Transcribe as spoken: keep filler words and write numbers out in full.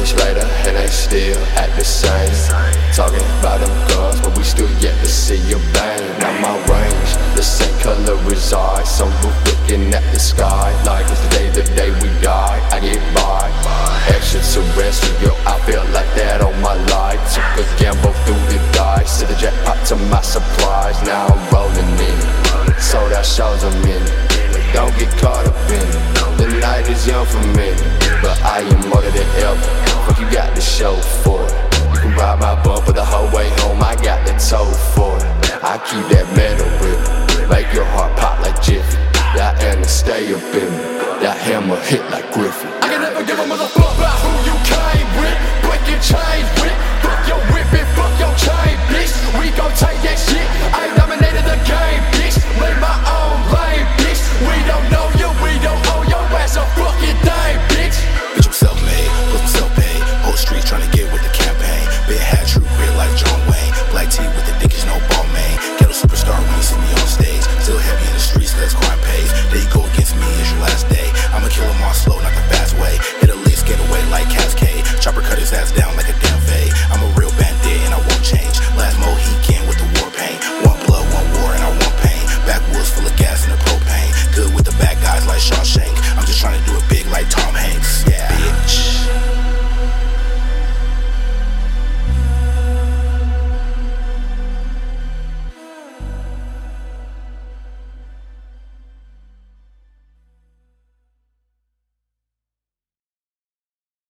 Years later, and they still act the same. Talking about them guns, but we still yet to see your bang. Now my range, the same color as ours. Some roof looking at the sky like it's the day, the day we die. I get by, extraterrestrial, I feel like that on my life. Took a gamble through the dice, set the jackpot to my supplies. Now I'm rolling in, sold out shows I'm in. Don't get caught up in it. The night is young for me, but I am more than ever. What you got to show for it? You can ride my bumper the whole way home, I got the toe for it. I keep that metal with me, make your heart pop like Jiffy. That Anna stay up in me, that hammer hit like Griffin. I can never give a motherfucker about who